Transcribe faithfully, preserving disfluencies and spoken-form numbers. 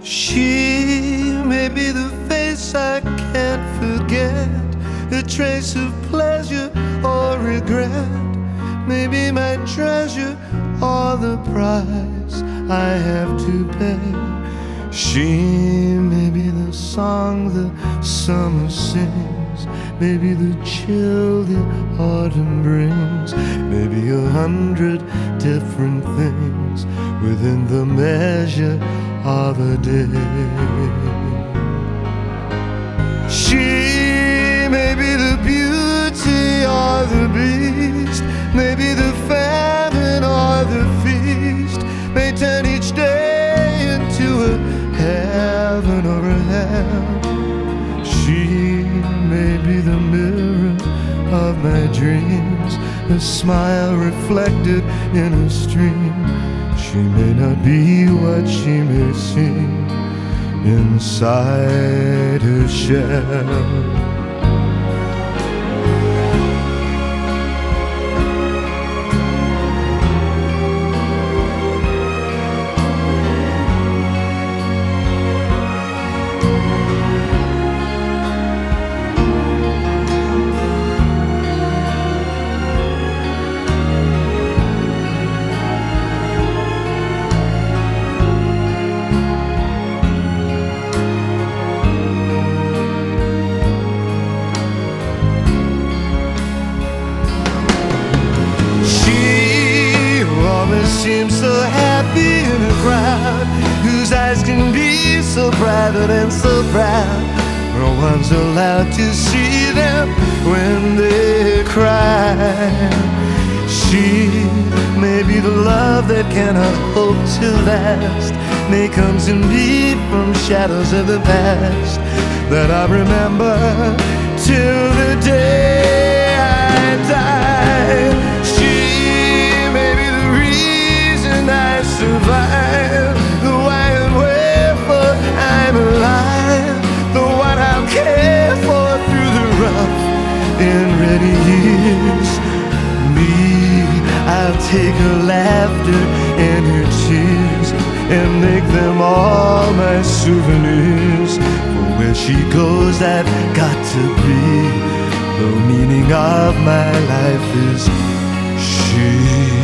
She may be the face I can't forget, a trace of pleasure or regret, maybe my treasure or the price I have to pay. She may be the song the summer sings, maybe the chill the autumn brings, maybe a hundred different things within the measure of a day. She may be the beauty or the beast, maybe the famine or the feast, may turn each day into a heaven or a hell. She may be the mirror of my dreams, a smile reflected in a stream. She may not be what she may seem inside her shell. Seems so happy in a crowd whose eyes can be so private and so proud. No one's allowed to see them when they cry. She may be the love that cannot hope to last, may come to me from shadows of the past that I remember till the day I die. I survive, the why and wherefore I'm alive, the one I'll care for through the rough and ready years. Me, I'll take her laughter and her tears and make them all my souvenirs. For where she goes I've got to be, the meaning of my life is she.